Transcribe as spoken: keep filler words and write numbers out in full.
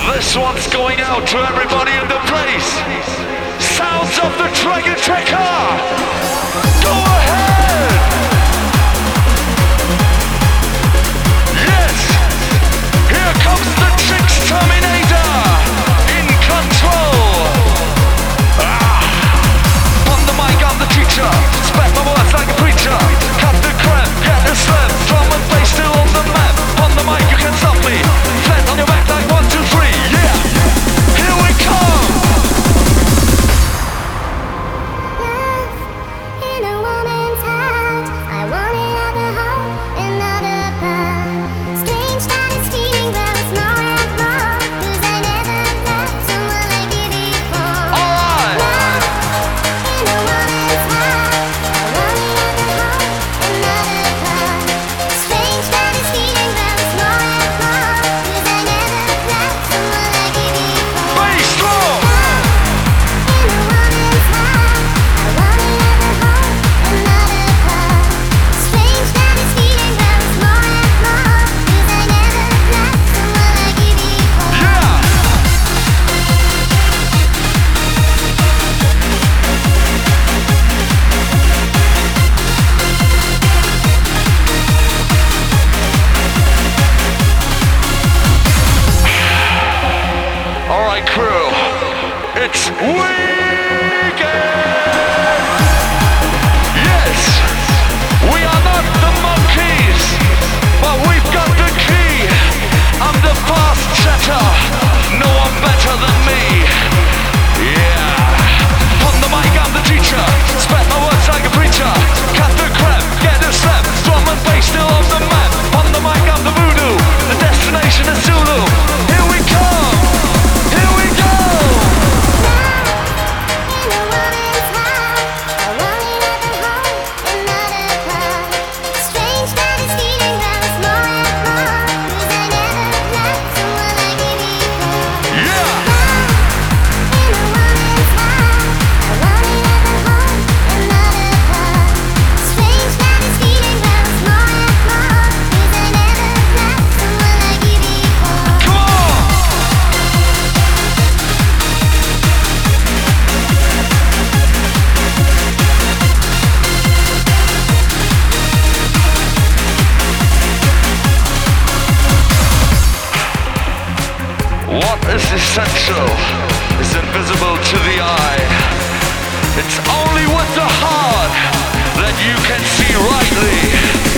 This one's going out to everybody in the place. Sounds of the Dragon Trekker. Go ahead. Yes. Here comes the Trix Terminator. In control. Ah. On the mic, I'm the teacher. Spread my words like a preacher. Cut the crap, get the slam. Drum and bass still on the map. On the mic, you can't stop me. Flat on your back like one, two, three. Yeah. Here we come. In a woman's heart, I want another home, another path. Strange that it's feeling, but it's more and more. 'Cause I never loved someone like you before. Alright. In a woman's heart, I want another home, another path. Strange that it's feeling, but it's more and more. 'Cause I never loved someone like you before. Bass drum. In a woman's heart, I want another home, another path. Strange that it's feeling, but it's more and more. 'Cause I never loved someone like you before. Yeah. Alright, crew. It's weekend. Yes. We are not the monkeys, but we've got the key. I'm the fast chatter. No one better than me. Yeah. On the mic, I'm the teacher. Spread my words like a preacher. Cut the crap, get a slap. Drum and bass still on the map. On the mic, I'm the voodoo. The destination is Zulu. Here we come. Here we go. In a woman's heart, I want another home, another path. Strange that it's feeling, but it's more and more. 'Cause I never loved someone like you before. Yeah. In a woman's heart, I want another home, another path. Strange that it's feeling, but it's more and more. 'Cause I never loved someone like you before. Come on. What is essential is invisible to the eye. It's only with the heart that you can see rightly.